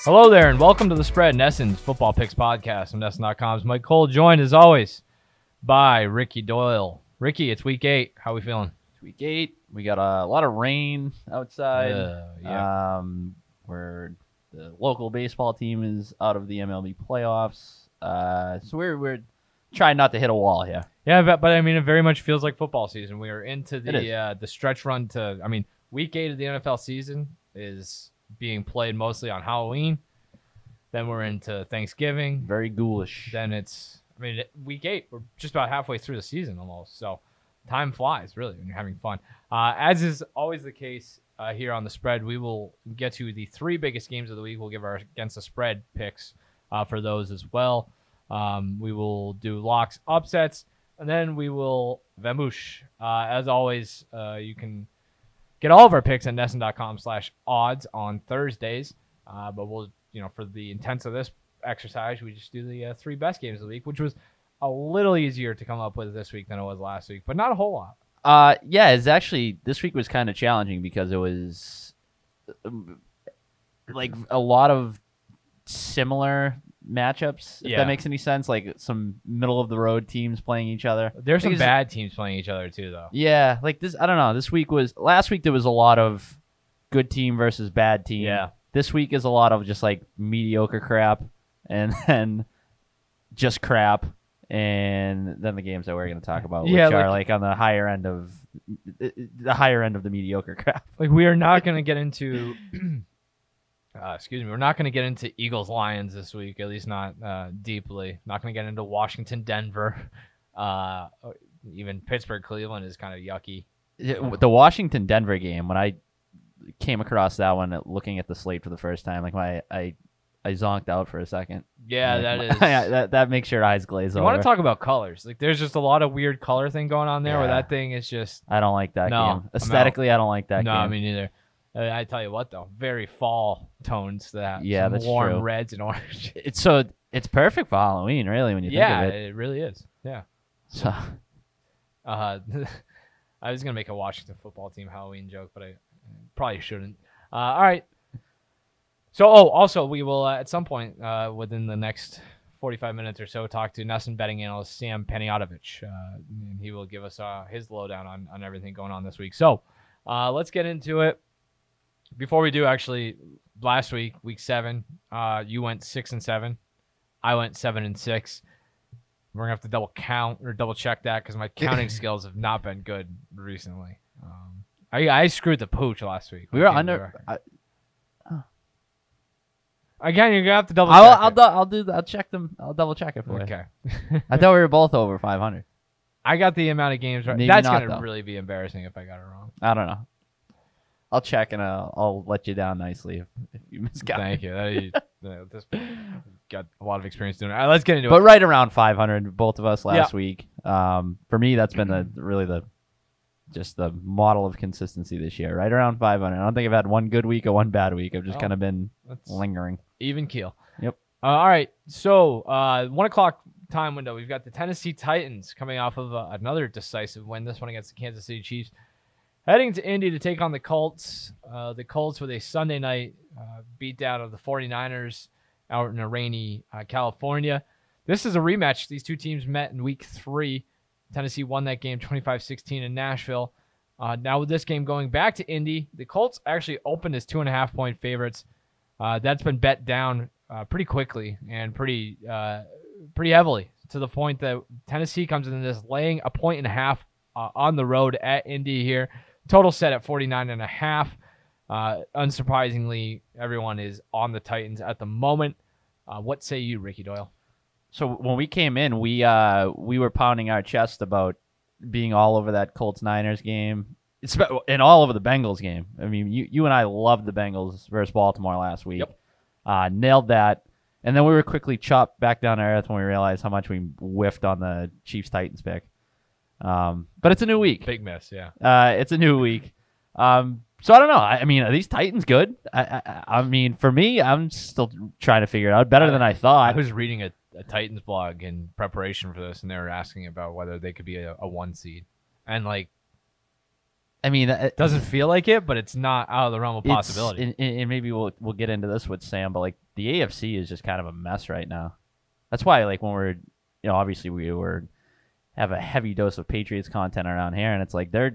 Hello there, and welcome to The Spread, Nesson's Football Picks Podcast. I'm Nesson.com's Mike Cole, joined as always by Ricky Doyle. Ricky, it's week 8. How we feeling? It's week 8. We got a lot of rain outside. Yeah. Where the local baseball team is out of the MLB playoffs. So we're trying not to hit a wall here. Yeah, but I mean, it very much feels like football season. We are into the stretch run to. I mean, week 8 of the NFL season is being played mostly on Halloween. Then we're into Thanksgiving. Very ghoulish. Then week 8. We're just about halfway through the season almost. So time flies, really, when you're having fun. As is always the case here on The Spread, we will get to the 3 biggest games of the week. We'll give our against the spread picks for those as well. We will do locks, upsets, and then we will vamoosh. As always, you can get all of our picks at Nesson.com/odds on Thursdays. But we'll, for the intents of this exercise, we just do the 3 best games of the week, which was a little easier to come up with this week than it was last week, but not a whole lot. Yeah, it's actually, this week was kind of challenging because it was like a lot of similar matchups, if that makes any sense. Like some middle of the road teams playing each other. There's some bad teams playing each other too, though. Yeah, like this, I don't know. Last week there was a lot of good team versus bad team. Yeah. This week is a lot of just like mediocre crap and then just crap. And then the games that we're going to talk about, which are like on the higher end of the mediocre crap. Like, we are not going to get into we're not going to get into Eagles Lions this week, at least not deeply. Not going to get into Washington Denver. Even Pittsburgh Cleveland is kind of yucky. The Washington Denver game, when I came across that one looking at the slate for the first time, like I zonked out for a second. Yeah, like, that is that makes your eyes glaze over. You want to talk about colors? Like, there's just a lot of weird color thing going on there. Where that thing is just. I don't like that game. Aesthetically, I don't like that game. No, me neither. I tell you what, though, very fall tones. Yeah, that's warm true. Reds and orange. It's perfect for Halloween, really, when you think of it. Yeah, it really is. Yeah. So, I was gonna make a Washington football team Halloween joke, but I probably shouldn't. All right. So, also, we will, at some point within the next 45 minutes or so, talk to Nesson betting analyst Sam Panayotovich. And he will give us his lowdown on everything going on this week. So, let's get into it. Before we do, actually, last week, week 7, you went 6-7. I went 7-6. We're going to have to double check that because my counting skills have not been good recently. I screwed the pooch last week. We were under... Again, you're gonna have to double check. I'll check them. I'll double check it for you. Okay. I thought we were both over 500. I got the amount of games right. Maybe That's not, gonna really be embarrassing if I got it wrong. I don't know. I'll check and I'll let you down nicely if you miscount. Thank you. This got a lot of experience doing it. All right, let's get into it. But right around 500, both of us last week. For me, that's been the model of consistency this year. Right around 500. I don't think I've had one good week or one bad week. I've just kind of been lingering. Even keel. Yep. All right. So 1 o'clock time window. We've got the Tennessee Titans coming off of another decisive win. This one against the Kansas City Chiefs. Heading to Indy to take on the Colts. The Colts with a Sunday night beatdown of the 49ers out in a rainy California. This is a rematch. These two teams met in week 3. Tennessee won that game 25-16 in Nashville. Now with this game going back to Indy, the Colts actually opened as 2.5-point favorites. That's been bet down pretty quickly and pretty heavily, to the point that Tennessee comes in this laying 1.5 on the road at Indy here. Total set at 49.5. Unsurprisingly, everyone is on the Titans at the moment. What say you, Ricky Doyle? So when we came in, we were pounding our chest about being all over that Colts-Niners game, and all over the Bengals game. I mean, you and I loved the Bengals versus Baltimore last week. Yep. Nailed that. And then we were quickly chopped back down to earth when we realized how much we whiffed on the Chiefs-Titans pick. But it's a new week. Big miss, yeah. It's a new week. So I don't know. I mean, are these Titans good? I mean, for me, I'm still trying to figure it out. Better than I thought. I was reading a Titans blog in preparation for this, and they were asking about whether they could be a 1 seed. And, like, I mean, it doesn't feel like it, but it's not out of the realm of possibility. And maybe we'll get into this with Sam, but like the AFC is just kind of a mess right now. That's why, like, when we're, obviously have a heavy dose of Patriots content around here, and it's like there's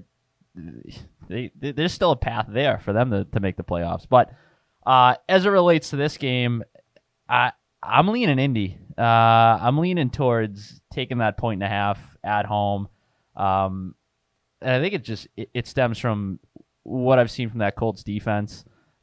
still a path there for them to make the playoffs. But as it relates to this game, I'm leaning Indy. I'm leaning towards taking that 1.5 at home. And I think it stems from what I've seen from that Colts defense.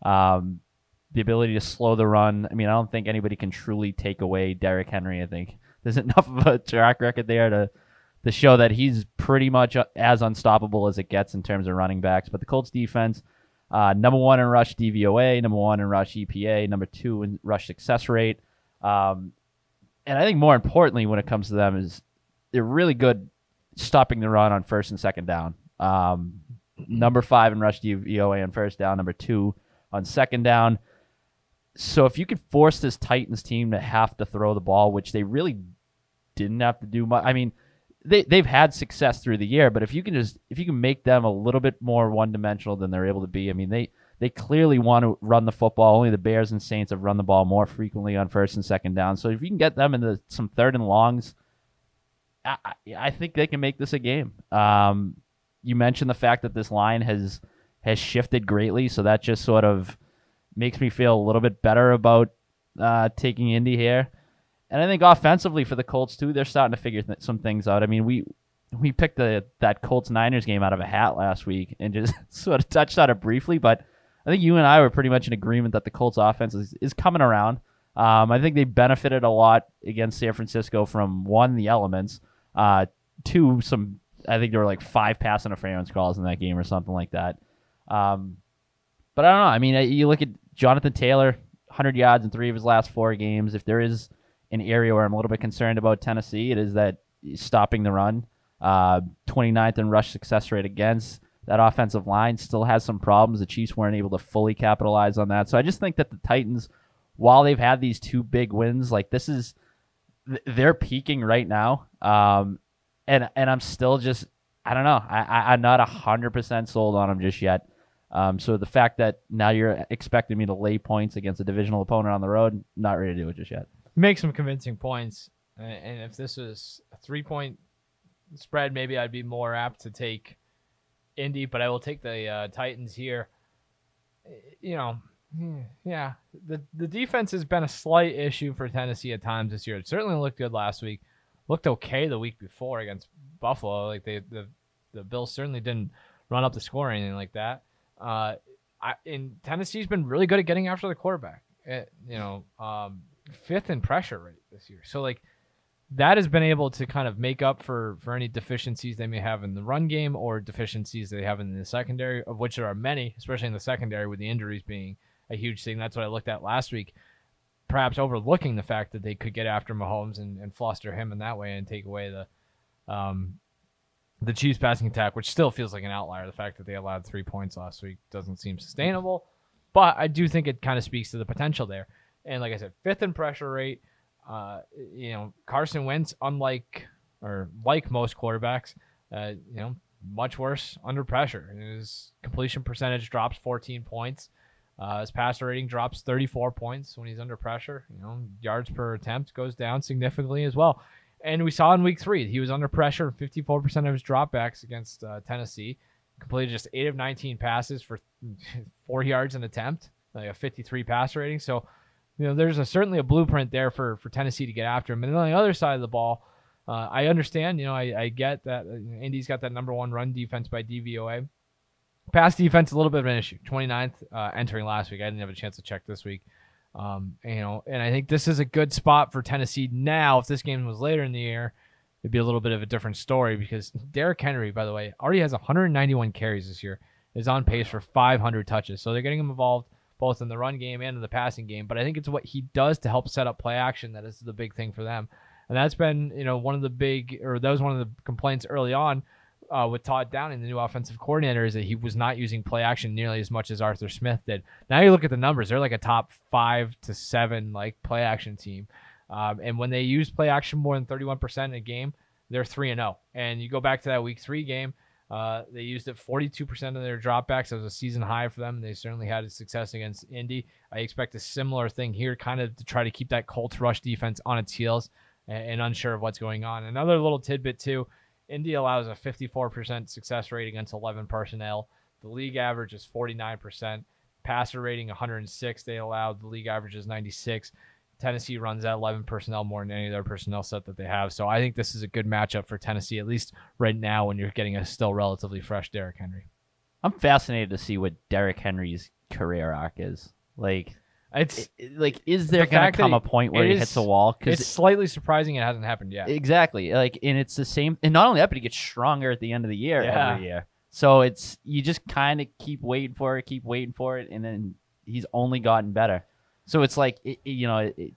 The ability to slow the run. I mean, I don't think anybody can truly take away Derrick Henry. I think there's enough of a track record there to show that he's pretty much as unstoppable as it gets in terms of running backs. But the Colts defense, number 1 in rush DVOA, number 1 in rush EPA, number 2 in rush success rate. And I think more importantly when it comes to them is they're really good stopping the run on first and second down. Number 5 in rush DVOA on first down, number 2 on second down. So if you could force this Titans team to have to throw the ball, which they really didn't have to do much. I mean, they've had success through the year, but if you can make them a little bit more one-dimensional than they're able to be, I mean, they clearly want to run the football. Only the Bears and Saints have run the ball more frequently on first and second down. So if you can get them into some third and longs, I think they can make this a game. You mentioned the fact that this line has shifted greatly, so that just sort of makes me feel a little bit better about taking Indy here. And I think offensively for the Colts too, they're starting to figure some things out. I mean, we picked that Colts-Niners game out of a hat last week and just sort of touched on it briefly, but I think you and I were pretty much in agreement that the Colts offense is coming around. I think they benefited a lot against San Francisco from, 1, the elements, 2, I think there were like 5 pass interference calls in that game or something like that. But I don't know. I mean, you look at Jonathan Taylor, 100 yards in 3 of his last 4 games. If there is an area where I'm a little bit concerned about Tennessee, it is that stopping the run. 29th in rush success rate against that offensive line, still has some problems. The Chiefs weren't able to fully capitalize on that. So I just think that the Titans, while they've had these 2 big wins, like they're peaking right now. And I'm still just, I don't know. I'm not 100% sold on them just yet. So the fact that now you're expecting me to lay points against a divisional opponent on the road, not ready to do it just yet. Make some convincing points. And if this was a 3-point spread, maybe I'd be more apt to take Indy, but I will take the Titans here. Yeah, the defense has been a slight issue for Tennessee at times this year. It certainly looked good last week. Looked okay the week before against Buffalo. Like the Bills certainly didn't run up the score or anything like that. And Tennessee's been really good at getting after the quarterback. 5th in pressure rate this year. So like that has been able to kind of make up for any deficiencies they may have in the run game or deficiencies they have in the secondary, of which there are many, especially in the secondary with the injuries being a huge thing. That's what I looked at last week, perhaps overlooking the fact that they could get after Mahomes and fluster him in that way and take away the Chiefs passing attack, which still feels like an outlier. The fact that they allowed 3 points last week doesn't seem sustainable, but I do think it kind of speaks to the potential there. And like I said, 5th in pressure rate. Carson Wentz, like most quarterbacks, much worse under pressure. His completion percentage drops 14 points. His passer rating drops 34 points when he's under pressure. Yards per attempt goes down significantly as well. And we saw in week 3, he was under pressure. 54% of his dropbacks against Tennessee. Completed just 8 of 19 passes for 4 yards an attempt, like a 53 passer rating. So, there's certainly a blueprint there for Tennessee to get after him. And then on the other side of the ball, I understand, I get that Indy's got that number 1 run defense by DVOA. Pass defense, a little bit of an issue. 29th entering last week. I didn't have a chance to check this week. And I think this is a good spot for Tennessee now. If this game was later in the year, it'd be a little bit of a different story because Derrick Henry, by the way, already has 191 carries this year, is on pace for 500 touches. So they're getting him involved both in the run game and in the passing game. But I think it's what he does to help set up play action that is the big thing for them. And that's been, that was one of the complaints early on with Todd Downing, the new offensive coordinator, is that he was not using play action nearly as much as Arthur Smith did. Now you look at the numbers; they're like a top 5 to 7 play action team, and when they use play action more than 31% in a game, they're 3-0. And you go back to that week 3 game, They used it 42% of their dropbacks. That was a season high for them. They certainly had success against Indy. I expect a similar thing here, kind of to try to keep that Colts rush defense on its heels and unsure of what's going on. Another little tidbit, too. Indy allows a 54% success rate against 11 personnel. The league average is 49%. Passer rating 106. They allowed. The league average is 96. Tennessee runs that 11 personnel more than any other personnel set that they have. So I think this is a good matchup for Tennessee, at least right now when you're getting a still relatively fresh Derrick Henry. I'm fascinated to see what Derrick Henry's career arc is. Like, is there going to come a point where he hits a wall? Because it's slightly surprising it hasn't happened yet. Exactly. Like, and it's the same. And not only that, but he gets stronger at the end of the year every year. So you just kind of keep waiting for it, and then he's only gotten better. So it's like, maybe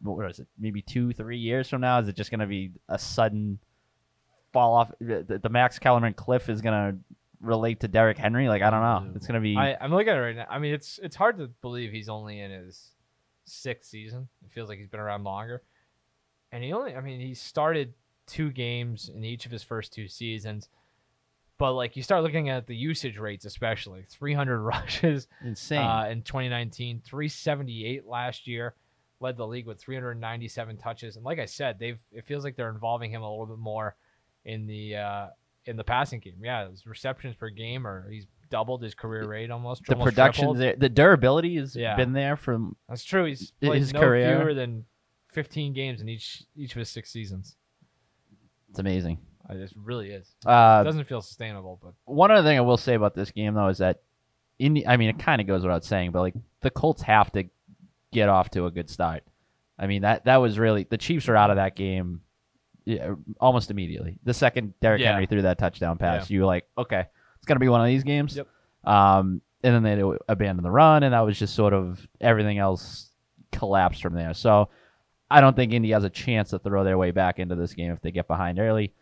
2-3 years from now, is it just going to be a sudden fall off? The Max Kellerman cliff is going to relate to Derrick Henry? Like, I don't know. It's going to be. I'm looking at it right now. I mean, it's hard to believe he's only in his 6th season. It feels like he's been around longer. And he started 2 games in each of his first 2 seasons. But, like, you start looking at the usage rates, especially 300 rushes insane in 2019, 378 last year, led the league with 397 touches. And like I said, it feels like they're involving him a little bit more in the passing game. Yeah, his receptions per game, he's doubled his career rate almost. The production, the durability has been there from. That's true. He's played his career fewer than 15 games in each of his 6 seasons. It's amazing. It really is. It doesn't feel sustainable. But one other thing I will say about this game, though, is that it kind of goes without saying, but like the Colts have to get off to a good start. I mean, that was really, the Chiefs were out of that game almost immediately. The second Derrick Henry threw that touchdown pass, you were like, okay, it's gonna be one of these games. Yep. And then they abandoned the run, and that was just sort of everything else collapsed from there. So I don't think Indy has a chance to throw their way back into this game if they get behind early.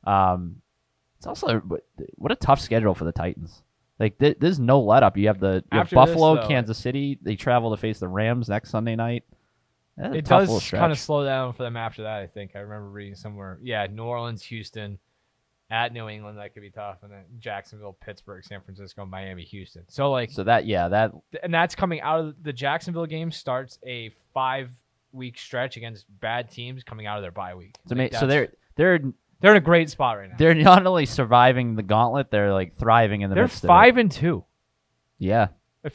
It's also what a tough schedule for the Titans. Like there's no let up. You have Buffalo, Kansas City. They travel to face the Rams next Sunday night. It does kind of slow down for them after that. I think I remember reading somewhere. Yeah, New Orleans, Houston, at New England, that could be tough, and then Jacksonville, Pittsburgh, San Francisco, Miami, Houston. And that's coming out of the Jacksonville game. Starts a 5-week stretch against bad teams coming out of their bye week. So they're in a great spot right now. They're not only surviving the gauntlet, they're like thriving in the midst of it. They're 5-2. Yeah. It's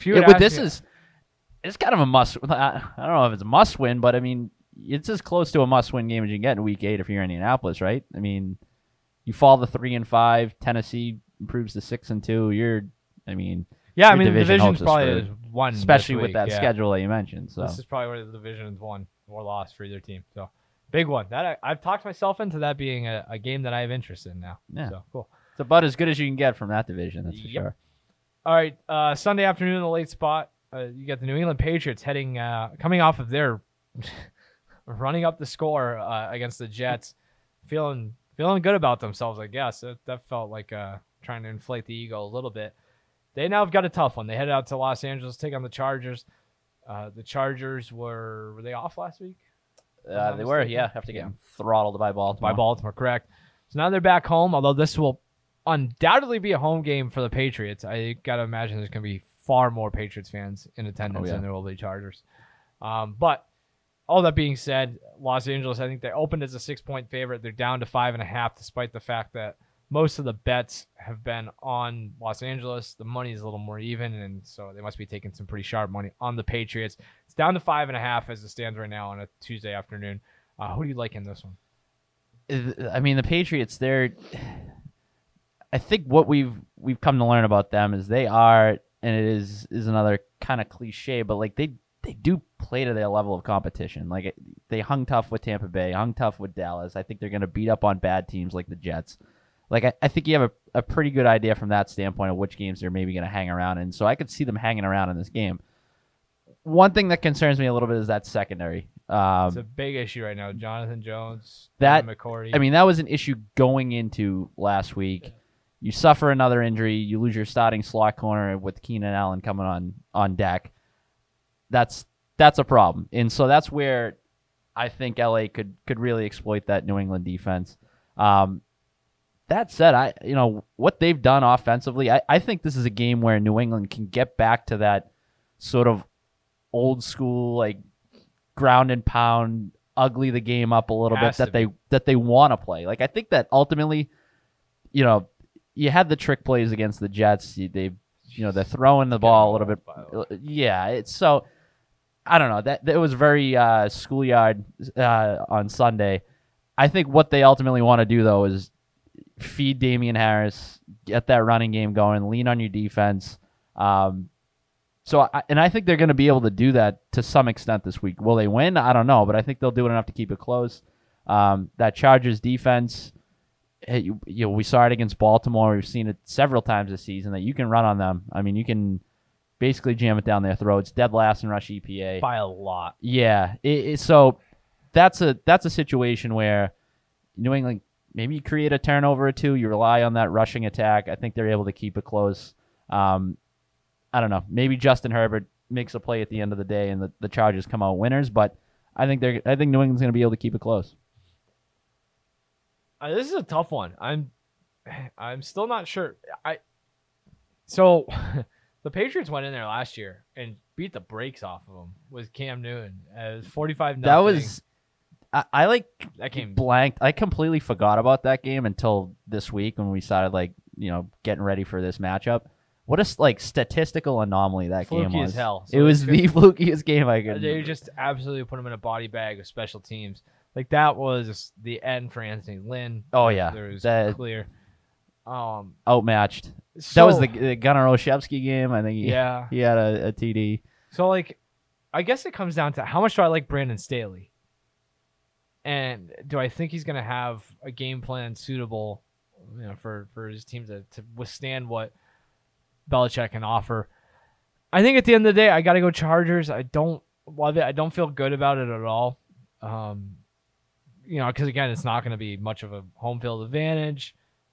kind of a must. I don't know if it's a must win, but I mean, it's as close to a must win game as you can get in Week 8 if you're Indianapolis, right? I mean, you fall to 3-5. Tennessee improves to 6-2. The division's probably won, especially with that schedule that you mentioned. So this is probably where the division's won or lost for either team. So. Big one. That I've talked myself into that being a game that I have interest in now. Yeah. So cool. It's about as good as you can get from that division, that's for sure. All right. Sunday afternoon in the late spot, you got the New England Patriots coming off of their running up the score against the Jets, feeling good about themselves, I guess. That felt like trying to inflate the ego a little bit. They now have got a tough one. They headed out to Los Angeles to take on the Chargers. The Chargers were they off last week? They were, after getting throttled by Baltimore. By Baltimore, correct. So now they're back home, although this will undoubtedly be a home game for the Patriots. I got to imagine there's going to be far more Patriots fans in attendance than there will be Chargers. But all that being said, Los Angeles, I think they opened as a 6-point favorite. They're down to 5.5, despite the fact that most of the bets have been on Los Angeles. The money is a little more even, and so they must be taking some pretty sharp money on the Patriots. It's down to 5.5 as it stands right now on a Tuesday afternoon. Who do you like in this one? I mean, the Patriots, I think what we've come to learn about them is they are, and it is another kind of cliche, but like they do play to their level of competition. Like they hung tough with Tampa Bay, hung tough with Dallas. I think they're going to beat up on bad teams like the Jets. Like, I think you have a pretty good idea from that standpoint of which games they're maybe going to hang around in. So I could see them hanging around in this game. One thing that concerns me a little bit is that secondary. It's a big issue right now. Jonathan Jones, McCourty. I mean, that was an issue going into last week. You suffer another injury. You lose your starting slot corner with Keenan Allen coming on deck. That's a problem. And so that's where I think LA could really exploit that New England defense. That said, what they've done offensively, I think this is a game where New England can get back to that sort of old school, like ground and pound, ugly the game up a little bit that they want to play. Like I think that ultimately, you had the trick plays against the Jets. They're throwing the ball a little bit. Yeah, it's so. I don't know. That was very schoolyard on Sunday. I think what they ultimately want to do though is feed Damian Harris, get that running game going, lean on your defense. I think they're going to be able to do that to some extent this week. Will they win? I don't know, but I think they'll do it enough to keep it close. That Chargers defense, we saw it against Baltimore. We've seen it several times this season that you can run on them. I mean, you can basically jam it down their throats. Dead last in rush EPA by a lot. Yeah, so that's a situation where New England, maybe you create a turnover or two. You rely on that rushing attack. I think they're able to keep it close. I don't know. Maybe Justin Herbert makes a play at the end of the day, and the Chargers come out winners. But I think New England's going to be able to keep it close. This is a tough one. I'm still not sure. So the Patriots went in there last year and beat the brakes off of them with Cam Newton. It was 45-0. That was. I that game blanked. I completely forgot about that game until this week when we started getting ready for this matchup. What a statistical anomaly that game was. Fluky as hell. So it was the flukiest game I could. They just absolutely put him in a body bag of special teams. That was the end for Anthony Lynn. Oh yeah, there was clear. Outmatched. That was the Gunnar Olszewski game. I think he had a TD. So I guess it comes down to how much do I like Brandon Staley. And do I think he's going to have a game plan suitable, for his team to withstand what Belichick can offer? I think at the end of the day, I got to go Chargers. I don't love it. I don't feel good about it at all. Because again, it's not going to be much of a home field advantage.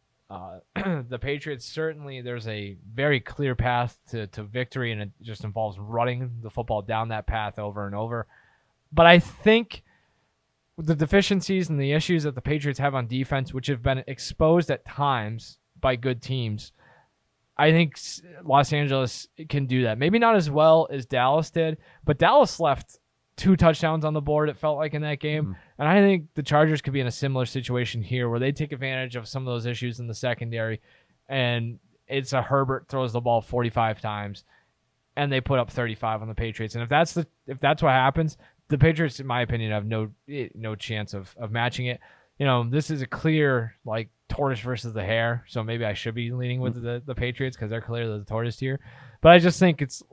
The Patriots, certainly there's a very clear path to victory, and it just involves running the football down that path over and over. But I think the deficiencies and the issues that the Patriots have on defense, which have been exposed at times by good teams, I think Los Angeles can do that. Maybe not as well as Dallas did, but Dallas left 2 touchdowns on the board, it felt like, in that game. And I think the Chargers could be in a similar situation here where they take advantage of some of those issues in the secondary, and it's a Herbert throws the ball 45 times, and they put up 35 on the Patriots. And if that's what happens, the Patriots, in my opinion, have no chance of matching it. This is a clear tortoise versus the hare, so maybe I should be leaning with the Patriots because they're clearly the tortoise here. But I just think it's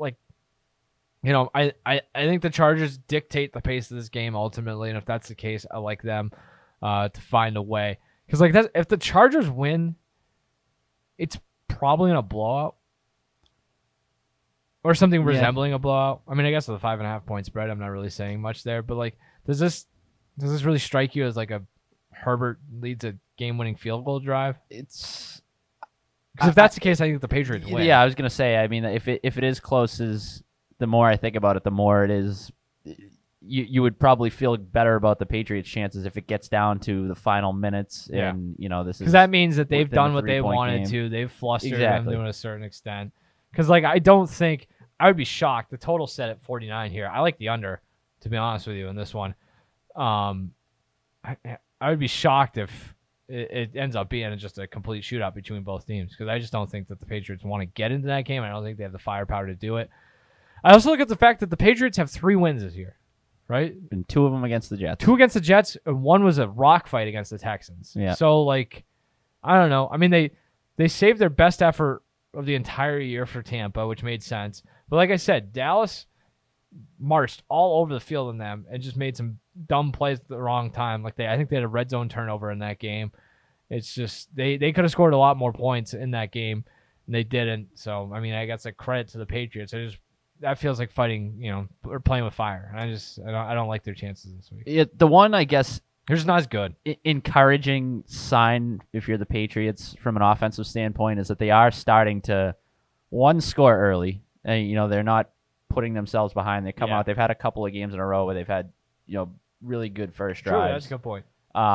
I think the Chargers dictate the pace of this game ultimately, and if that's the case, I like them to find a way. Because if the Chargers win, it's probably in a blowout. Or something resembling a blowout. I mean, I guess with a 5.5 point spread, I'm not really saying much there. But does this really strike you as a Herbert leads a game-winning field goal drive? It's because if that's the case, I think the Patriots win. Yeah, I was gonna say. I mean, if it is close, the more I think about it, the more it is. You would probably feel better about the Patriots' chances if it gets down to the final minutes, and this is because that means that they've done what they wanted to. They've flustered them to a certain extent. Because, I don't think – I would be shocked. The total set at 49 here. I like the under, to be honest with you, in this one. I would be shocked if it ends up being just a complete shootout between both teams because I just don't think that the Patriots want to get into that game. I don't think they have the firepower to do it. I also look at the fact that the Patriots have 3 wins this year, right? And 2 of them against the Jets. 2 against the Jets, and 1 was a rock fight against the Texans. Yeah. So, I don't know. I mean, they saved their best effort of the entire year for Tampa, which made sense. But like I said, Dallas marched all over the field in them and just made some dumb plays at the wrong time. I think they had a red zone turnover in that game. It's just they could have scored a lot more points in that game, and they didn't. So I mean, I guess a credit to the Patriots. That feels like fighting, or playing with fire. I don't like their chances this week. Yeah, the one I guess. They're just not as good. Encouraging sign, if you're the Patriots, from an offensive standpoint, is that they are starting to, score early. And, they're not putting themselves behind. They come out. They've had a couple of games in a row where they've had, really good first drives. That's a good point.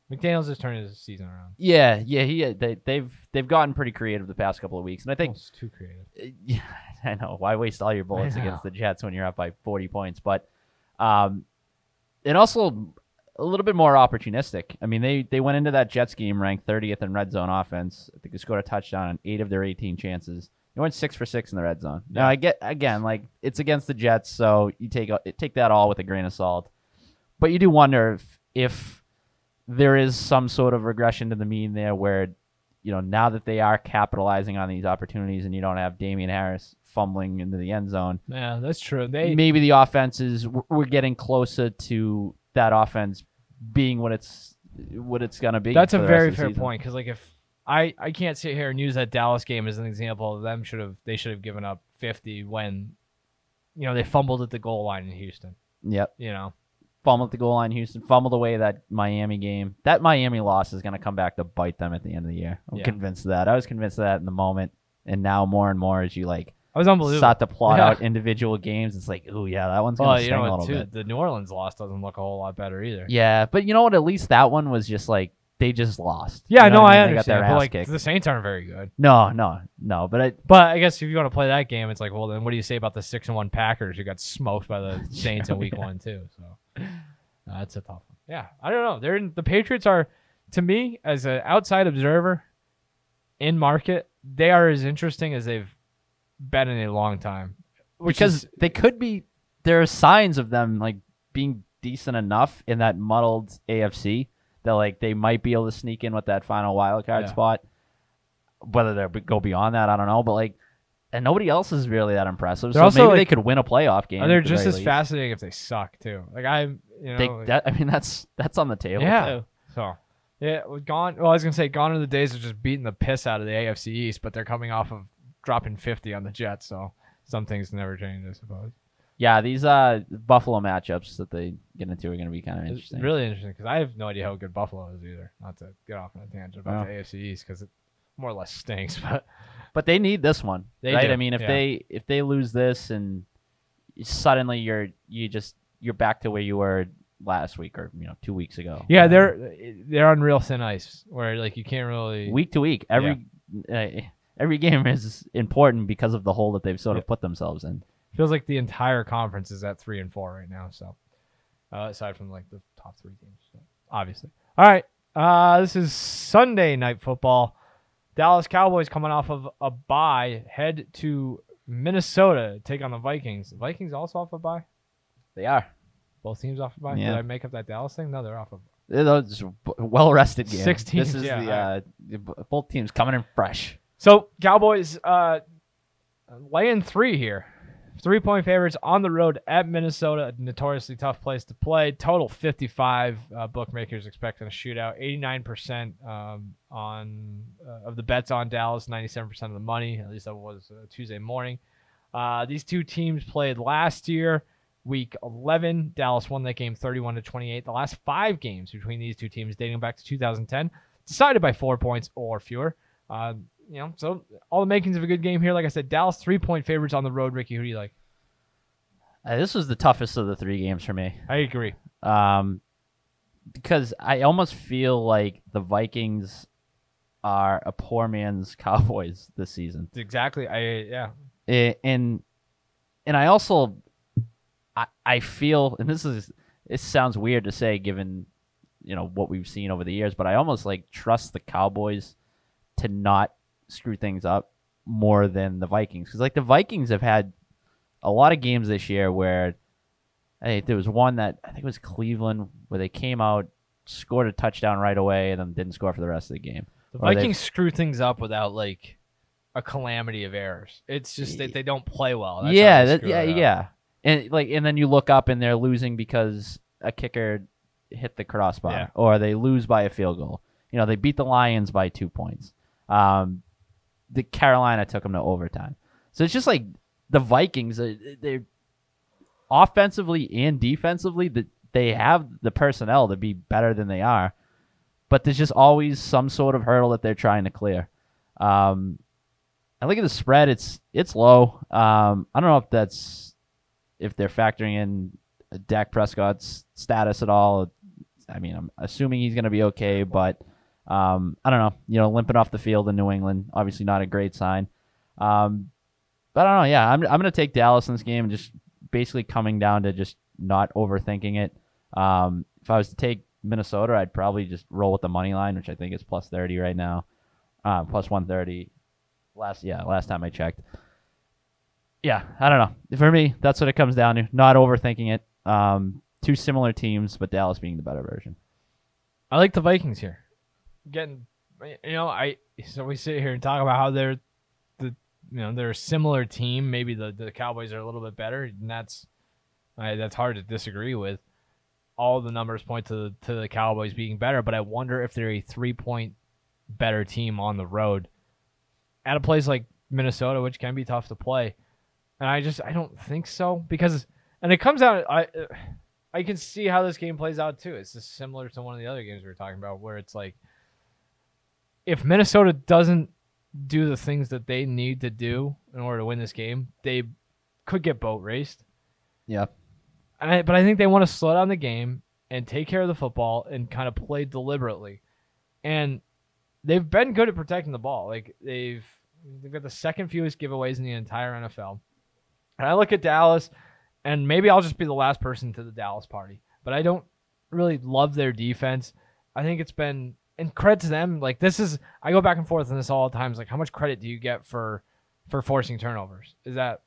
McDaniels is turning his season around. Yeah. They've gotten pretty creative the past couple of weeks, and I think it's too creative. Yeah, I know. Why waste all your bullets against the Jets when you're up by 40 points? But and also a little bit more opportunistic. I mean, they went into that Jets game ranked 30th in red zone offense. I think they scored a touchdown on 8 of their 18 chances. They went 6 for 6 in the red zone. Yeah. Now, I get, again, like, it's against the Jets, so you take that all with a grain of salt. But you do wonder if there is some sort of regression to the mean there where, now that they are capitalizing on these opportunities and you don't have Damian Harris fumbling into the end zone. Yeah, that's true. Maybe the offenses, we're getting closer to that offense being what it's going to be. That's a very fair point, because like, if I can't sit here and use that Dallas game as an example of them they should have given up 50 when they fumbled at the goal line in Houston. Yep. Fumbled at the goal line in Houston, fumbled away that Miami game. That Miami loss is going to come back to bite them at the end of the year. I'm convinced of that. I was convinced of that in the moment, and now more and more as you I was unbelievable. Start to plot out individual games. It's like, ooh, yeah, that one's going to sting a little bit. The New Orleans loss doesn't look a whole lot better either. Yeah, but you know what? At least that one was just like, they just lost. Yeah, I understand. They got their ass kicked. The Saints aren't very good. No. But I guess if you want to play that game, it's like, well, then what do you say about the 6-1 Packers who got smoked by the Saints in Week 1 too? So that's a tough one. Yeah, I don't know. The Patriots are, to me, as an outside observer in market, they are as interesting as they've been in a long time. Because they could be. There are signs of them like being decent enough in that muddled AFC. That they might be able to sneak in with that final wild card spot. Whether they go beyond that, I don't know. But and nobody else is really that impressive. So maybe they could win a playoff game. They're just as fascinating if they suck too. That's on the table too. So gone. Well, I was gonna say gone are the days of just beating the piss out of the AFC East, but they're coming off of dropping 50 on the Jets. So some things never change, I suppose. Yeah, these Buffalo matchups that they get into are going to be kind of interesting. It's really interesting because I have no idea how good Buffalo is either. Not to get off on a tangent about the AFC East because it more or less stinks, but they need this one, right? Do. I mean, if they lose this and suddenly you're back to where you were last week or 2 weeks ago. Yeah, they're on real thin ice where you can't really week to week every game is important because of the hole that they've sort of put themselves in. Feels like the entire conference is at 3-4 right now. So, aside from the top 3 teams, so, obviously. All right, this is Sunday Night Football. Dallas Cowboys coming off of a bye head to Minnesota to take on the Vikings. The Vikings also off a bye. They are. Both teams off a bye. Yeah. Did I make up that Dallas thing? No, they're off a bye. Those well-rested games. 6 teams. This is both teams coming in fresh. So Cowboys laying 3 here. 3-point favorites on the road at Minnesota, a notoriously tough place to play. Total 55. Bookmakers expecting a shootout. 89% of the bets on Dallas. 97% of the money. At least that was Tuesday morning. These two teams played last year, Week 11. Dallas won that game 31-28. The last 5 games between these two teams, dating back to 2010, decided by 4 points or fewer. So all the makings of a good game here. Like I said, Dallas 3-point favorites on the road. Ricky, who do you like? This was the toughest of the 3 games for me. I agree. Because I almost feel like the Vikings are a poor man's Cowboys this season. Exactly. And I also I feel, and it sounds weird to say given what we've seen over the years, but I almost trust the Cowboys to not screw things up more than the Vikings. Because the Vikings have had a lot of games this year where there was one that I think it was Cleveland where they came out, scored a touchdown right away, and then didn't score for the rest of the game. The Vikings screw things up without a calamity of errors. It's just that they don't play well. That's yeah. And then you look up and they're losing because a kicker hit the crossbar, or they lose by a field goal. They beat the Lions by 2 points. The Carolina took them to overtime. So it's just the Vikings, they're offensively and defensively, they have the personnel to be better than they are, but there's just always some sort of hurdle that they're trying to clear. I look at the spread; it's low. I don't know if they're factoring in Dak Prescott's status at all. I mean, I'm assuming he's going to be okay, but I don't know. Limping off the field in New England, obviously not a great sign. But I don't know. Yeah, I'm going to take Dallas in this game, and just basically coming down to just not overthinking it. If I was to take Minnesota, I'd probably just roll with the money line, which I think is plus 30 right now, plus 130. Last time I checked. Yeah, I don't know. For me, that's what it comes down to. Not overthinking it. Two similar teams, but Dallas being the better version. I like the Vikings here. So we sit here and talk about how they're a similar team. Maybe the Cowboys are a little bit better, and that's hard to disagree with. All the numbers point to the Cowboys being better, but I wonder if they're a 3-point better team on the road at a place like Minnesota, which can be tough to play. And I don't think so, and it comes out. I can see how this game plays out too. It's just similar to one of the other games we were talking about, where it's like, if Minnesota doesn't do the things that they need to do in order to win this game, they could get boat raced. Yeah. But I think they want to slow down the game and take care of the football and kind of play deliberately. And they've been good at protecting the ball. Like they've got the second fewest giveaways in the entire NFL. And I look at Dallas, and maybe I'll just be the last person to the Dallas party, but I don't really love their defense. I think it's been, and credit to them, like I go back and forth on this all the time. It's like, how much credit do you get for forcing turnovers? Is that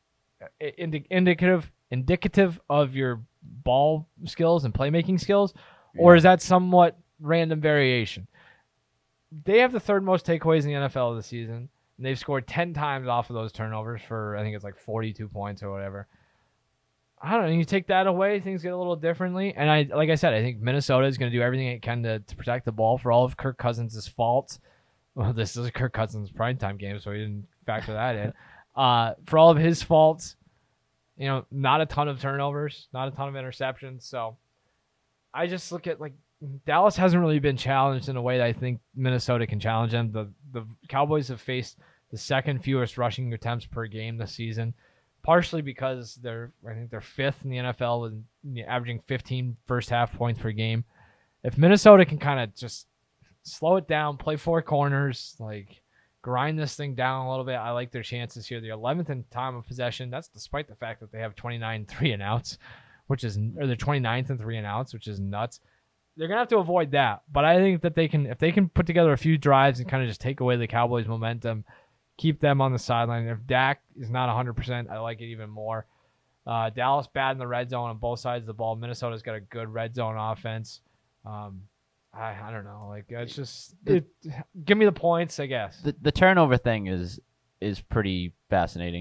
indicative of your ball skills and playmaking skills, or is that somewhat random variation? They have the third most takeaways in the NFL this season, and they've scored 10 times off of those turnovers for, I think it's like 42 points or whatever. I don't know. You take that away, things get a little differently. And like I said, I think Minnesota is going to do everything it can to protect the ball for all of Kirk Cousins' faults. Well, this is a Kirk Cousins primetime game, so we didn't factor that in. For all of his faults, not a ton of turnovers, not a ton of interceptions. So I just look at, like, Dallas hasn't really been challenged in a way that I think Minnesota can challenge them. The Cowboys have faced the second fewest rushing attempts per game this season, partially because I think they're fifth in the NFL and averaging 15 first half points per game. If Minnesota can kind of just slow it down, play four corners, like grind this thing down a little bit, I like their chances here. They're 11th in time of possession. That's despite the fact that they have 29 3 and outs, or they're 29th in 3 and outs, which is nuts. They're going to have to avoid that. But I think that if they can put together a few drives and kind of just take away the Cowboys' momentum, keep them on the sideline. If Dak is not 100%, I like it even more. Dallas bad in the red zone on both sides of the ball. Minnesota's got a good red zone offense. I don't know. Like, it's just give me the points, I guess. The turnover thing is pretty fascinating.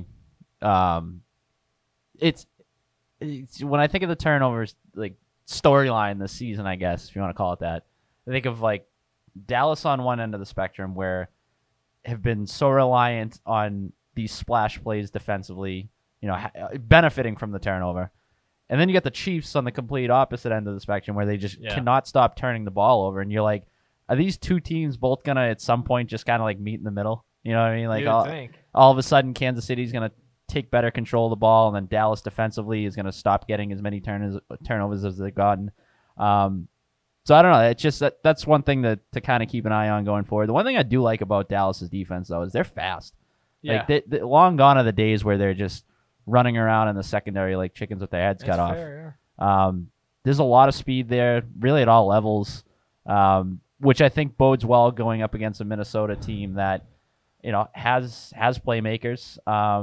It's when I think of the turnovers, like, storyline this season, I guess, if you want to call it that, I think of, like, Dallas on one end of the spectrum, where have been so reliant on these splash plays defensively, benefiting from the turnover. And then you got the Chiefs on the complete opposite end of the spectrum, where they just cannot stop turning the ball over. And you're like, are these two teams both going to at some point just kind of like meet in the middle? You know what I mean? Like, all of a sudden Kansas City's going to take better control of the ball, and then Dallas defensively is going to stop getting as many turnovers as they've gotten. So I don't know. It's just that's one thing to kind of keep an eye on going forward. The one thing I do like about Dallas's defense, though, is they're fast. Yeah. Like, they long gone are the days where they're just running around in the secondary like chickens with their heads cut off. Fair, yeah. There's a lot of speed there, really at all levels, which I think bodes well going up against a Minnesota team that has playmakers.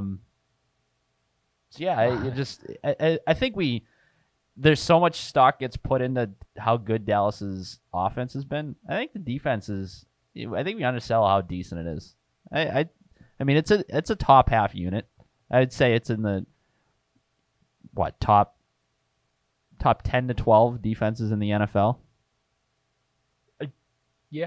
I think there's so much stock gets put into how good Dallas's offense has been. I think the defense I think we undersell how decent it is. I mean, it's a top half unit. I'd say it's in the top 10 to 12 defenses in the NFL. Yeah.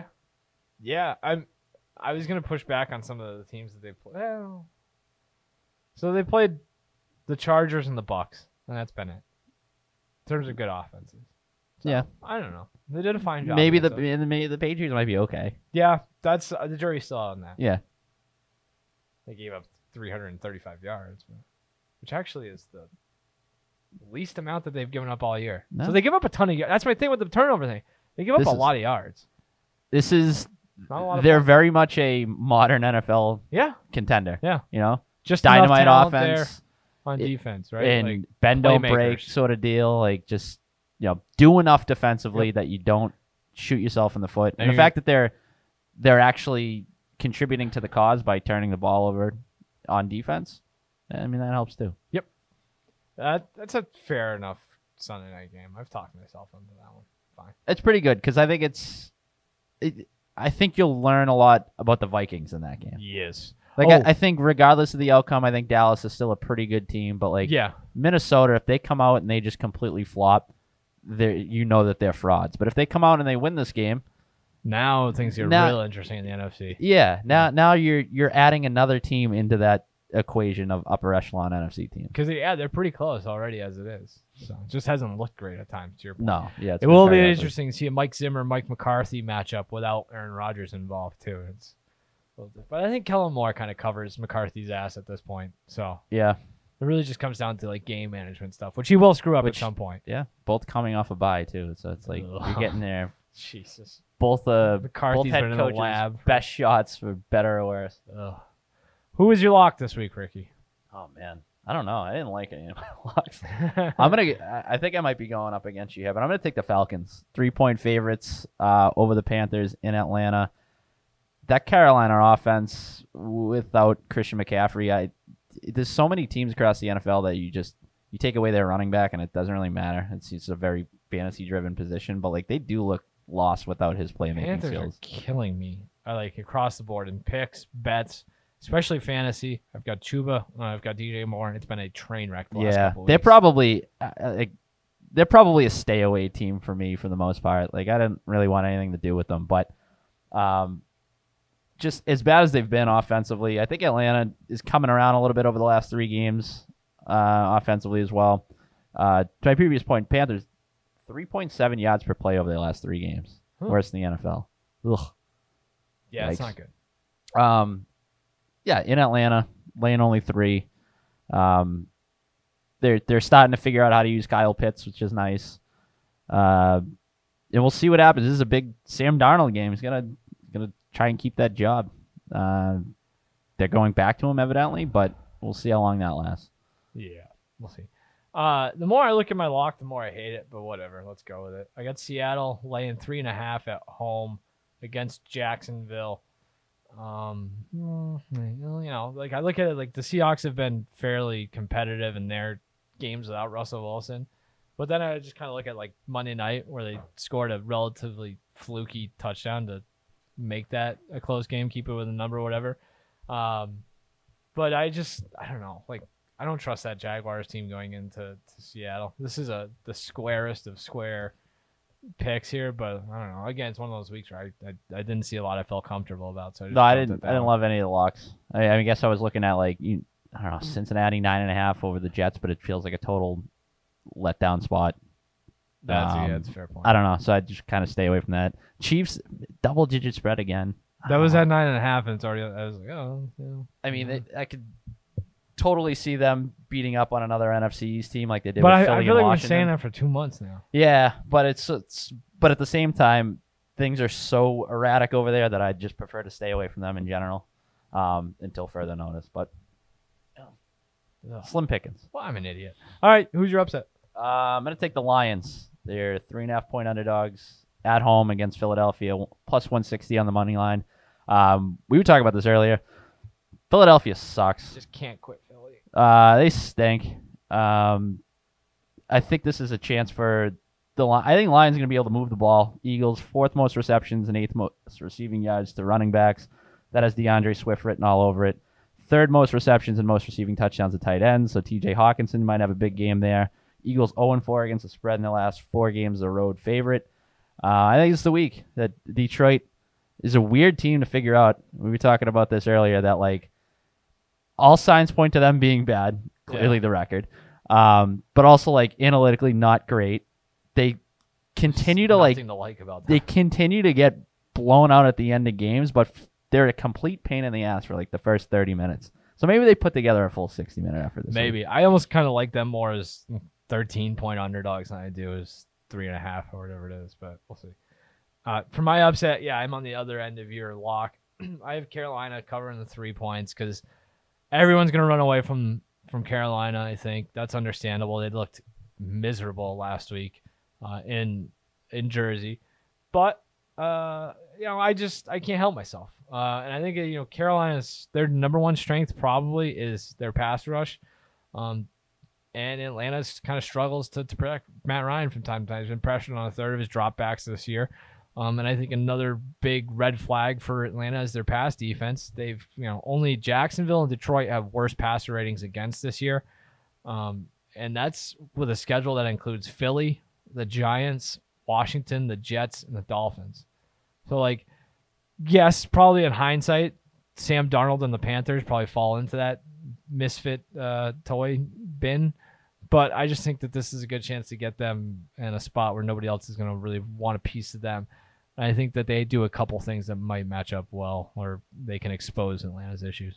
I was gonna push back on some of the teams that they play. Well, so they played the Chargers and the Bucks, and that's been it in terms of good offenses. So, yeah, I don't know. They did a fine job. Maybe the Patriots might be okay. Yeah, that's the jury's still out on that. Yeah, they gave up 335 yards, which actually is least amount that they've given up all year. No. So they give up a ton of yards. That's my thing with the turnover thing. They give up a lot of yards. This is not a lot of they're very much a modern NFL contender. Yeah. You know? Just dynamite offense on defense, right? And like bend don't break sort of deal. Like just do enough defensively that you don't shoot yourself in the foot. And the fact that they're actually contributing to the cause by turning the ball over on defense, I mean that helps too. Yep. That's a fair enough Sunday night game. I've talked myself into that one. Fine. It's pretty good because I think I think you'll learn a lot about the Vikings in that game. Yes. Like I think regardless of the outcome, I think Dallas is still a pretty good team. But like Minnesota, if they come out and they just completely flop, you know that they're frauds. But if they come out and they win this game, now things get real interesting in the NFC. Yeah. Now you're adding another team into that equation of upper echelon NFC team. Because they're pretty close already as it is. So it just hasn't looked great at times. To your point. No, yeah, it will be interesting to see a Mike Zimmer, Mike McCarthy matchup without Aaron Rodgers involved too. But I think Kellen Moore kind of covers McCarthy's ass at this point. So yeah, it really just comes down to like game management stuff, which he will screw up at some point. Yeah, both coming off a bye too, so it's like you're getting there. Jesus, both McCarthy's both head been in coaches the lab best shots for better or worse. Who was your lock this week, Ricky? Oh man, I don't know. I didn't like any of my locks. I think I might be going up against you here, but I'm gonna take the Falcons. 3-point favorites over the Panthers in Atlanta. That Carolina offense without Christian McCaffrey, there's so many teams across the NFL that you take away their running back and it doesn't really matter. It's a very fantasy-driven position, but like they do look lost without his playmaking Panthers skills. Are killing me. I like across the board in picks, bets, especially fantasy. I've got Chuba, I've got DJ Moore, and it's been a train wreck the last couple weeks. They're probably a stay away team for me for the most part. Like I didn't really want anything to do with them, but just as bad as they've been offensively, I think Atlanta is coming around a little bit over the last 3 games offensively as well. To my previous point, Panthers 3.7 yards per play over the last 3 games, worse than the NFL. Ugh. Yeah, it's not good. Yeah, in Atlanta, laying only 3. They're starting to figure out how to use Kyle Pitts, which is nice. And we'll see what happens. This is a big Sam Darnold game. He's gonna try and keep that job. They're going back to him evidently, but we'll see how long that lasts. Yeah, we'll see. The more I look at my lock, the more I hate it, but whatever. Let's go with it. I got Seattle laying 3.5 at home against Jacksonville. Like I look at it like the Seahawks have been fairly competitive in their games without Russell Wilson. But then I just kind of look at like Monday night where they scored a relatively fluky touchdown to make that a close game, keep it with a number or whatever. But I don't know. Like I don't trust that Jaguars team going into Seattle. This is the squarest of square picks here, but I don't know. Again, it's one of those weeks where I didn't see a lot I felt comfortable about. So I didn't love any of the locks. I guess I was looking at like I don't know, Cincinnati 9.5 over the Jets, but it feels like a total letdown spot. That's a fair point. I don't know, so I just kind of stay away from that. Chiefs double-digit spread again. That was at 9.5, and it's already. I was like, oh. Yeah. I mean, I could totally see them beating up on another NFC East team like they did. But with Philly I feel like Washington. we're saying that for 2 months now. Yeah, but but at the same time, things are so erratic over there that I just prefer to stay away from them in general until further notice. But slim pickings. Well, I'm an idiot. All right, who's your upset? I'm gonna take the Lions. They're 3.5-point underdogs at home against Philadelphia, plus 160 on the money line. We were talking about this earlier. Philadelphia sucks. Just can't quit Philly. They stink. I think this is a chance for the Lions. I think Lions are going to be able to move the ball. Eagles, 4th most receptions and 8th most receiving yards to running backs. That has DeAndre Swift written all over it. 3rd most receptions and most receiving touchdowns to tight ends. So TJ Hawkinson might have a big game there. Eagles 0-4 against the spread in the last 4 games, a road favorite. I think it's the week that Detroit is a weird team to figure out. We were talking about this earlier, that like all signs point to them being bad, clearly the record, but also like analytically not great. They continue to like about that. They continue to get blown out at the end of games, but they're a complete pain in the ass for like the first 30 minutes. So maybe they put together a full 60-minute effort this week. I almost kind of like them more as 13-point underdogs than I do as 3.5 or whatever it is, but we'll see. For my upset, yeah, I'm on the other end of your lock. I have Carolina covering the 3 points because everyone's going to run away from Carolina, I think. That's understandable. They looked miserable last week in Jersey. But, I can't help myself. And I think, Carolina's, their number one strength probably is their pass rush. And Atlanta's kind of struggles to protect Matt Ryan from time to time. He's been pressured on a third of his dropbacks this year. And I think another big red flag for Atlanta is their pass defense. They've, only Jacksonville and Detroit have worse passer ratings against this year. And that's with a schedule that includes Philly, the Giants, Washington, the Jets, and the Dolphins. So, yes, probably in hindsight, Sam Darnold and the Panthers probably fall into that misfit toy bin. But I just think that this is a good chance to get them in a spot where nobody else is going to really want a piece of them. I think that they do a couple things that might match up well, or they can expose Atlanta's issues.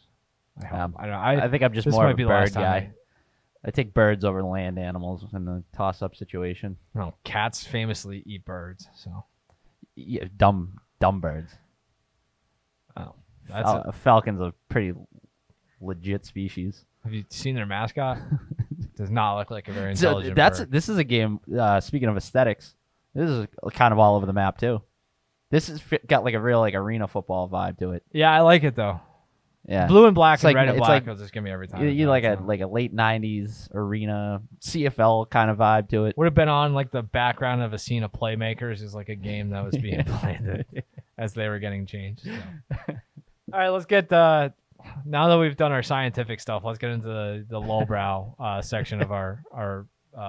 I think I'm just more of a bird guy. I take birds over land animals in the toss-up situation. No, cats famously eat birds, so yeah, dumb birds. Oh, falcon's a pretty legit species. Have you seen their mascot? Does not look like a very intelligent bird. This is a game. Speaking of aesthetics, this is kind of all over the map too. This has got a real arena football vibe to it. Yeah, I like it though. Yeah, blue and black and red and black will just give me every time. You like a late '90s arena CFL kind of vibe to it. Would have been on the background of a scene of Playmakers is a game that was being played as they were getting changed. So. All right, let's get now that we've done our scientific stuff, let's get into the lowbrow section of our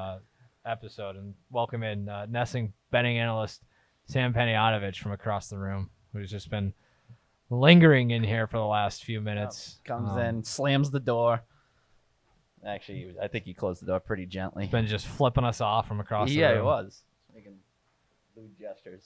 episode and welcome in Nessing betting analyst Sam Panayotovich from across the room, who's just been lingering in here for the last few minutes. Comes in, slams the door. Actually, I think he closed the door pretty gently. He's been just flipping us off from across the room. Yeah, he was. Making lewd gestures.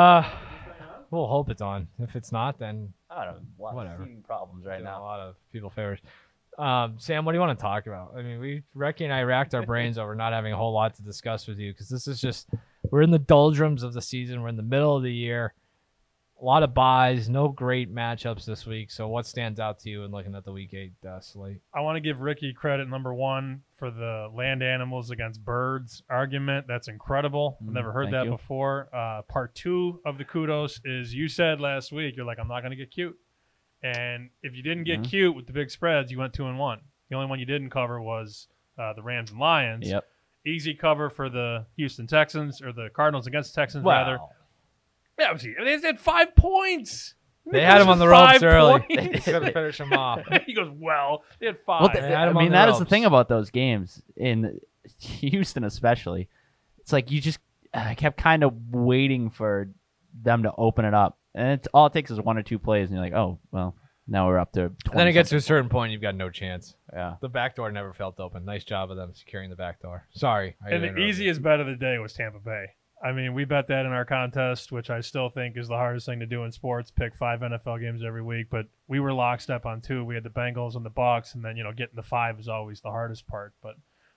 We'll hope it's on. If it's not, then I don't know. Whatever. Heating problems right now. A lot of people favors. Sam, what do you want to talk about? I mean, Recchi and I racked our brains over not having a whole lot to discuss with you because this is just, we're in the doldrums of the season. We're in the middle of the year. A lot of buys, no great matchups this week. So what stands out to you in looking at the Week 8 slate? I want to give Ricky credit, number one, for the land animals against birds argument. That's incredible. I've never heard that before. Part two of the kudos is you said last week, you're like, I'm not going to get cute. And if you didn't get cute with the big spreads, you went 2-1. The only one you didn't cover was the Rams and Lions. Yep. Easy cover for the Houston Texans, or the Cardinals against the Texans, rather. Yeah, they had 5 points. They had him on the ropes early. They got to finish him off. He goes, they had 5. That is the thing about those games, in Houston especially. It's you just kept kind of waiting for them to open it up. And all it takes is 1 or 2 plays, and you're like, oh, well, now we're up to 20. Then it gets to a certain point, you've got no chance. Yeah. The back door never felt open. Nice job of them securing the back door. Sorry. And the easiest bet of the day was Tampa Bay. I mean, we bet that in our contest, which I still think is the hardest thing to do in sports, pick 5 NFL games every week. But we were lockstep on 2. We had the Bengals and the Bucs, and then, getting the 5 is always the hardest part. But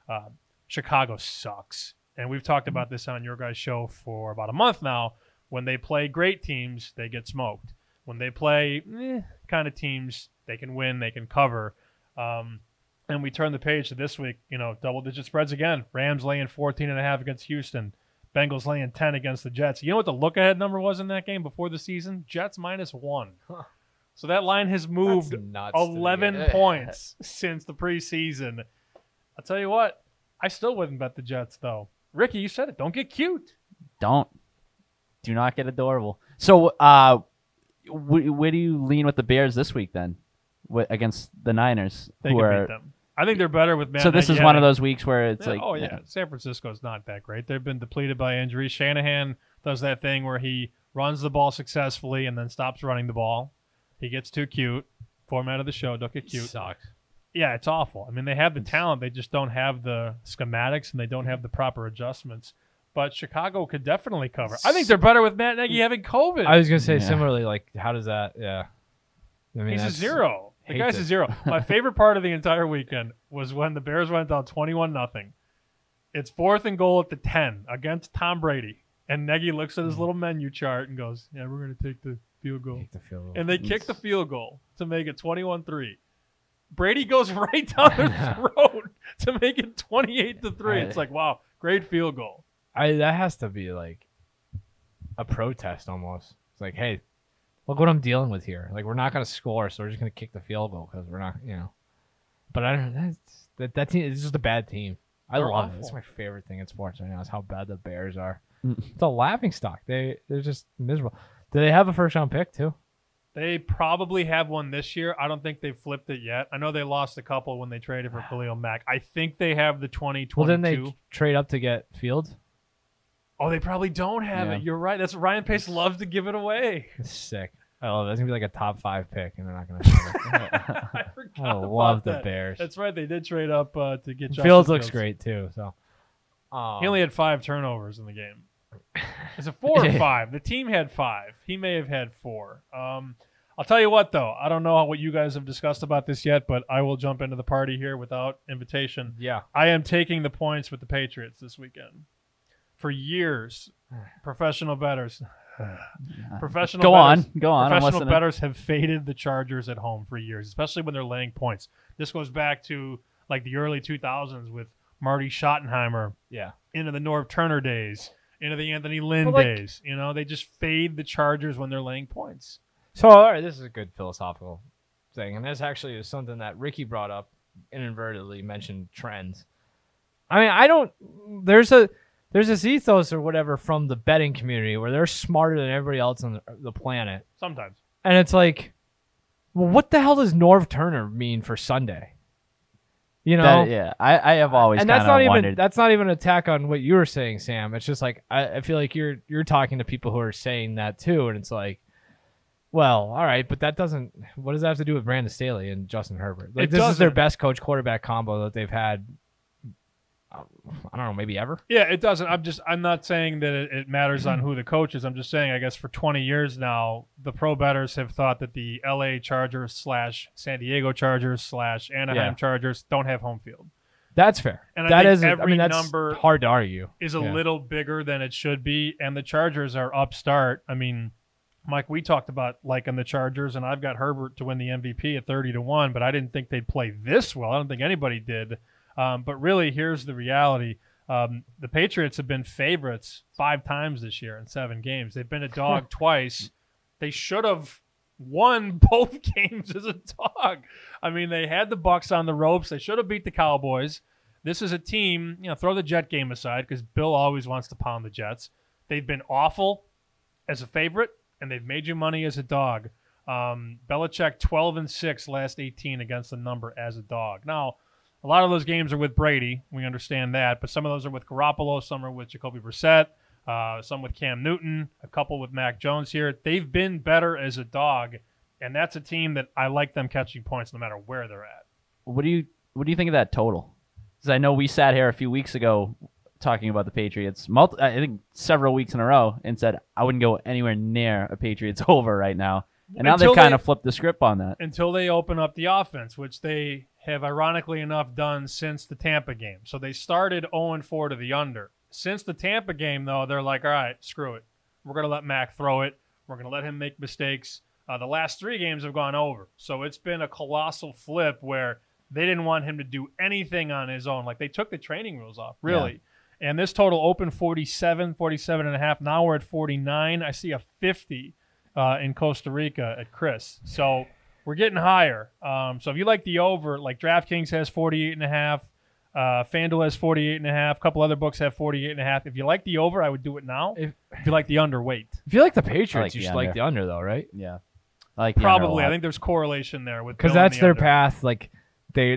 Chicago sucks. And we've talked about this on your guys' show for about a month now. When they play great teams, they get smoked. When they play kind of teams, they can win, they can cover. And we turn the page to this week, double-digit spreads again. Rams laying 14.5 against Houston. Bengals laying 10 against the Jets. You know what the look-ahead number was in that game before the season? Jets -1. Huh. So that line has moved 11 points since the preseason. I'll tell you what, I still wouldn't bet the Jets, though. Ricky, you said it. Don't get cute. Do not get adorable. So where do you lean with the Bears this week then against the Niners? They can beat them. I think they're better with Matt. So this is one of those weeks where it's San Francisco's not that great. They've been depleted by injuries. Shanahan does that thing where he runs the ball successfully and then stops running the ball. He gets too cute. Format of the show, don't get cute. Sucks. Yeah, it's awful. I mean, they have the talent. They just don't have the schematics, and they don't have the proper adjustments. But Chicago could definitely cover. I think they're better with Matt Nagy having COVID. I was going to say similarly, how does that, I mean, he's a 0. The guy's a 0. My favorite part of the entire weekend was when the Bears went down 21-0. It's 4th and goal at the 10 against Tom Brady. And Nagy looks at his little menu chart and goes, yeah, we're going to take the field goal. And they kick the field goal to make it 21-3. Brady goes right down their throat to make it 28-3. It's like, wow, great field goal. That has to be like a protest almost. It's like, hey, look what I'm dealing with here. Like, we're not going to score, so we're just going to kick the field goal because we're not, But I don't know. That team is just a bad team. They're love awful. It. It's my favorite thing in sports right now is how bad the Bears are. It's a laughingstock. They're just miserable. Do they have a first-round pick, too? They probably have one this year. I don't think they've flipped it yet. I know they lost a couple when they traded for Khalil Mack. I think they have the 2022. Well, then they trade up to get Fields? Oh, they probably don't have it. You're right. That's Ryan Pace loves to give it away. It's sick. I love it. It's going to be like a top 5 pick, and they're not going to have it. I forgot love the Bears. That's right. They did trade up to get Justin Fields. Looks great, too. So he only had 5 turnovers in the game. Is it 4 or 5? The team had 5. He may have had 4. I'll tell you what, though. I don't know what you guys have discussed about this yet, but I will jump into the party here without invitation. Yeah. I am taking the points with the Patriots this weekend. For years, professional bettors. Go on. Professional bettors have faded the Chargers at home for years, especially when they're laying points. This goes back to like the early 2000s with Marty Schottenheimer. Yeah. Into the Norv Turner days. Into the Anthony Lynn days. They just fade the Chargers when they're laying points. So, all right, this is a good philosophical thing. And this actually is something that Ricky brought up, inadvertently mentioned trends. I mean, there's this ethos or whatever from the betting community where they're smarter than everybody else on the planet. Sometimes. And it's like, well, what the hell does Norv Turner mean for Sunday? I have always and that's not even that's not even an attack on what you were saying, Sam. It's just like I feel like you're talking to people who are saying that too, and it's like, well, all right, but that doesn't. What does that have to do with Brandon Staley and Justin Herbert? Like, this is their best coach quarterback combo that they've had. I don't know, maybe ever. Yeah, it doesn't. I'm not saying that it matters on who the coach is. I'm just saying, I guess for 20 years now, the pro bettors have thought that the LA Chargers / San Diego Chargers / Anaheim Chargers don't have home field. That's fair. And that's number hard to argue. Is a little bigger than it should be, and the Chargers are upstart. I mean, Mike, we talked about liking the Chargers, and I've got Herbert to win the MVP at 30-1, but I didn't think they'd play this well. I don't think anybody did. But really, here's the reality. The Patriots have been favorites 5 times this year in 7 games. They've been a dog twice. They should have won both games as a dog. I mean, they had the Bucs on the ropes. They should have beat the Cowboys. This is a team, throw the Jet game aside because Bill always wants to pound the Jets. They've been awful as a favorite, and they've made you money as a dog. Belichick 12-6 last 18 against the number as a dog. Now, a lot of those games are with Brady. We understand that. But some of those are with Garoppolo. Some are with Jacoby Brissett. Some with Cam Newton. A couple with Mac Jones here. They've been better as a dog. And that's a team that I like them catching points no matter where they're at. What do you think of that total? Because I know we sat here a few weeks ago talking about the Patriots, I think several weeks in a row, and said I wouldn't go anywhere near a Patriots over right now. And now they've kind of flipped the script on that. Until they open up the offense, which they have ironically enough done since the Tampa game. So they started 0-4 to the under. Since the Tampa game, though, they're like, all right, screw it. We're going to let Mac throw it. We're going to let him make mistakes. The last 3 games have gone over. So it's been a colossal flip where they didn't want him to do anything on his own. Like, they took the training wheels off, really. Yeah. And this total opened 47, 47.5. Now we're at 49. I see a 50 in Costa Rica at Chris. So we're getting higher. So if you like the over, like DraftKings has 48.5. FanDuel has 48.5. A couple other books have 48.5. If you like the over, I would do it now. If you like the under, wait. If you like the Patriots, you should like the under, though, right? Yeah. I like probably. I think there's correlation there with because that's their path. Like they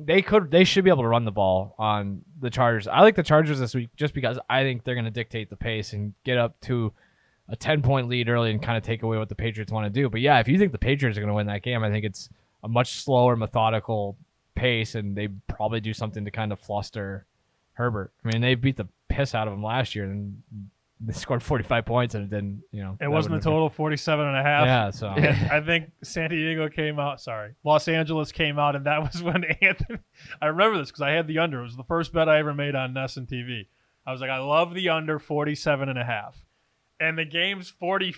should be able to run the ball on the Chargers. I like the Chargers this week just because I think they're going to dictate the pace and get up to a 10-point lead early and kind of take away what the Patriots want to do. But yeah, if you think the Patriots are going to win that game, I think it's a much slower, methodical pace, and they probably do something to kind of fluster Herbert. I mean, they beat the piss out of him last year, and they scored 45 points and it didn't, It wasn't a total 47.5. Yeah, so I think San Diego came out. Sorry, Los Angeles came out, and that was when Anthony. I remember this because I had the under. It was the first bet I ever made on NESN TV. I was like, I love the under 47.5. And the game's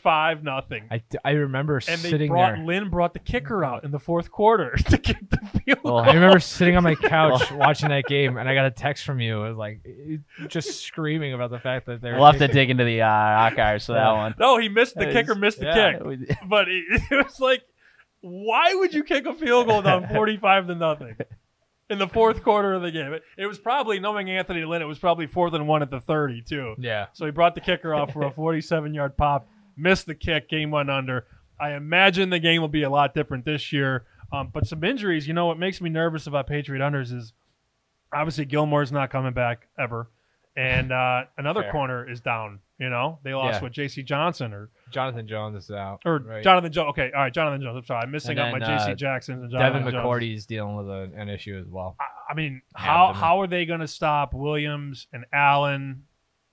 45-0. I remember and sitting there. Lynn brought the kicker out in the fourth quarter to kick the field goal. I remember sitting on my couch watching that game, and I got a text from you. It was like just screaming about the fact that they're. We'll have to dig into the archives for that one. No, he missed the kicker, missed the kick. But it was like, why would you kick a field goal down 45-0 in the fourth quarter of the game? It was probably, knowing Anthony Lynn, it was probably 4th and 1 at the 30 too. Yeah. So he brought the kicker off for a 47-yard pop, missed the kick, game went under. I imagine the game will be a lot different this year. But some injuries, what makes me nervous about Patriot unders is obviously Gilmore's not coming back ever. And another corner is down. They lost with J.C. Johnson or Jonathan Jones is out. Or right? Jonathan Jones. Okay, all right, Jonathan Jones. I'm sorry, I'm missing out my J.C. Jacksons and Jonathan Devin Jones. McCourty's dealing with an issue as well. I mean, how are they going to stop Williams and Allen?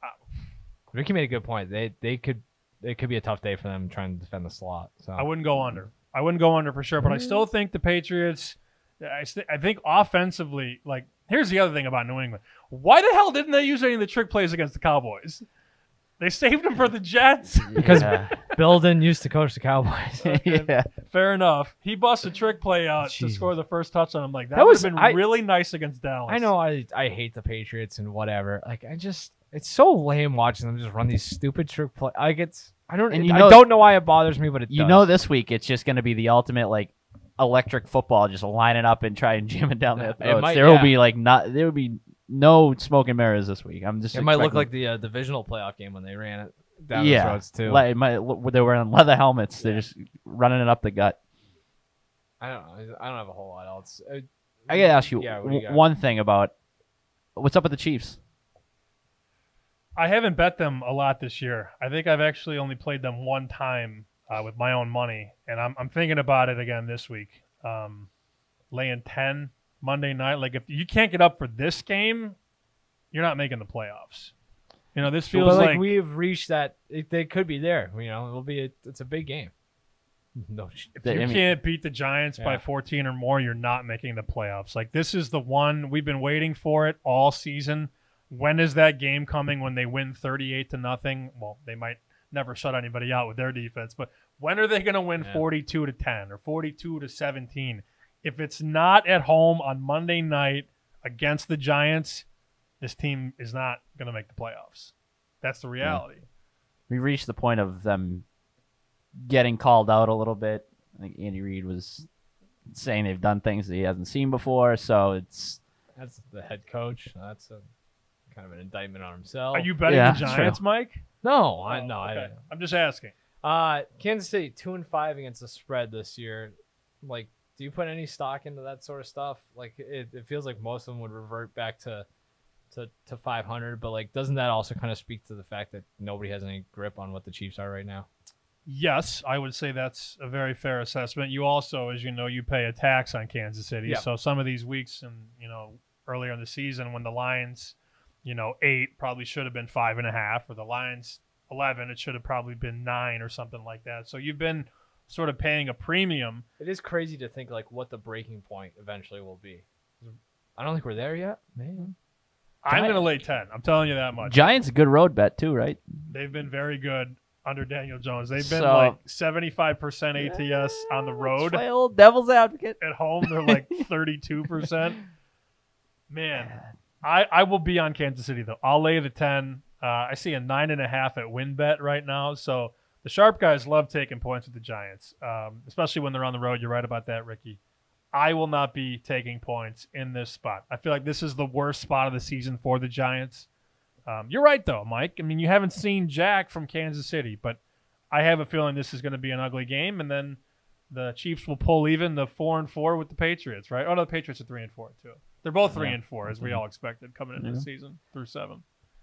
Ricky made a good point. It could be a tough day for them trying to defend the slot. So I wouldn't go under. I wouldn't go under for sure, but I still think the Patriots. I think offensively, like, here's the other thing about New England. Why the hell didn't they use any of the trick plays against the Cowboys? They saved them for the Jets. Because Bill didn't used to coach the Cowboys. Yeah. Fair enough. He busted a trick play out to score the first touchdown. I'm like, that would have been really nice against Dallas. I know I hate the Patriots and whatever. Like, it's so lame watching them just run these stupid trick plays. Like, I don't know why it bothers me, but it does. This week it's just going to be the ultimate, like, electric football, just line it up and try and jam it down their throats. There will be no smoke and mirrors this week. It might look like the divisional playoff game when they ran it down the throats too. They were in leather helmets. They're just running it up the gut. I don't know. I don't have a whole lot else. I gotta ask you one thing about what's up with the Chiefs. I haven't bet them a lot this year. I think I've actually only played them one time with my own money, and I'm thinking about it again this week. Laying 10 Monday night. Like, if you can't get up for this game, you're not making the playoffs. This feels like we've reached that. They could be there. It's a big game. No, if you can't beat the Giants by 14 or more, you're not making the playoffs. Like, this is the one we've been waiting for it all season. When is that game coming when they win 38-0? Well, they might never shut anybody out with their defense, but when are they going to win 42-10 or 42-17? If it's not at home on Monday night against the Giants, this team is not going to make the playoffs. That's the reality. We reached the point of them getting called out a little bit. I think Andy Reid was saying they've done things that he hasn't seen before, so that's the head coach. That's kind of an indictment on himself. Are you betting the Giants, Mike? No, okay. I'm just asking. Kansas City 2-5 against the spread this year. Like, do you put any stock into that sort of stuff? Like, it feels like most of them would revert back to 500, but like, doesn't that also kind of speak to the fact that nobody has any grip on what the Chiefs are right now? Yes, I would say that's a very fair assessment. You also, as you know, you pay a tax on Kansas City. Yeah. So some of these weeks and earlier in the season when the Lions 8 probably should have been 5.5, or the Lions 11, it should have probably been 9 or something like that. So you've been sort of paying a premium. It is crazy to think like what the breaking point eventually will be. I don't think we're there yet. Maybe. I'm going to lay 10. I'm telling you that much. Giants a good road bet too, right? They've been very good under Daniel Jones. They've been like 75% ATS on the road. Play old devil's advocate. At home, they're like 32%. Man. I will be on Kansas City, though. I'll lay the 10. I see a 9.5 at WinBet right now. So the sharp guys love taking points with the Giants, especially when they're on the road. You're right about that, Ricky. I will not be taking points in this spot. I feel like this is the worst spot of the season for the Giants. You're right, though, Mike. I mean, you haven't seen Jack from Kansas City, but I have a feeling this is going to be an ugly game, and then the Chiefs will pull even the 4-4 with the Patriots, right? Oh, no, the Patriots are 3-4, too. They're both 3-4, as we all expected coming into the season through 7.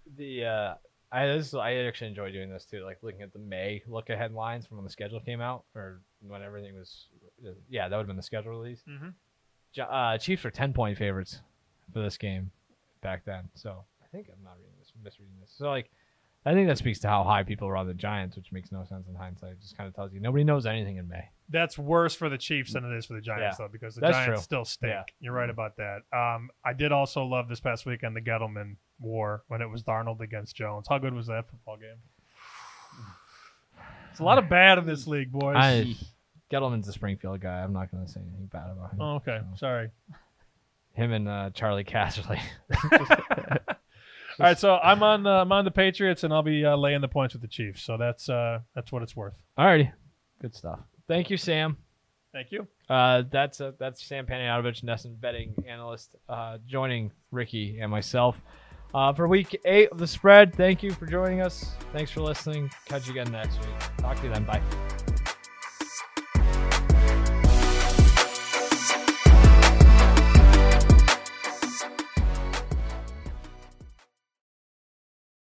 I actually enjoy doing this too, like looking at the May look ahead lines from when the schedule came out, or when everything was. Yeah, that would have been the schedule release. Mm-hmm. Chiefs are 10-point favorites for this game back then, so I think I'm not misreading this. So like, I think that speaks to how high people are on the Giants, which makes no sense in hindsight. It just kind of tells you nobody knows anything in May. That's worse for the Chiefs than it is for the Giants, though, because the Giants still stink. Yeah. You're right about that. I did also love this past weekend the Gettleman War when it was Darnold against Jones. How good was that football game? It's a lot of bad in this league, boys. Gettleman's a Springfield guy. I'm not going to say anything bad about him. Oh, okay. So. Sorry. Him and Charlie Casserly. All right, so I'm on the Patriots, and I'll be laying the points with the Chiefs. So that's what it's worth. All righty. Good stuff. Thank you, Sam. Thank you. That's Sam Panayotovich, NESN betting analyst, joining Ricky and myself for week 8 of the spread. Thank you for joining us. Thanks for listening. Catch you again next week. Talk to you then. Bye.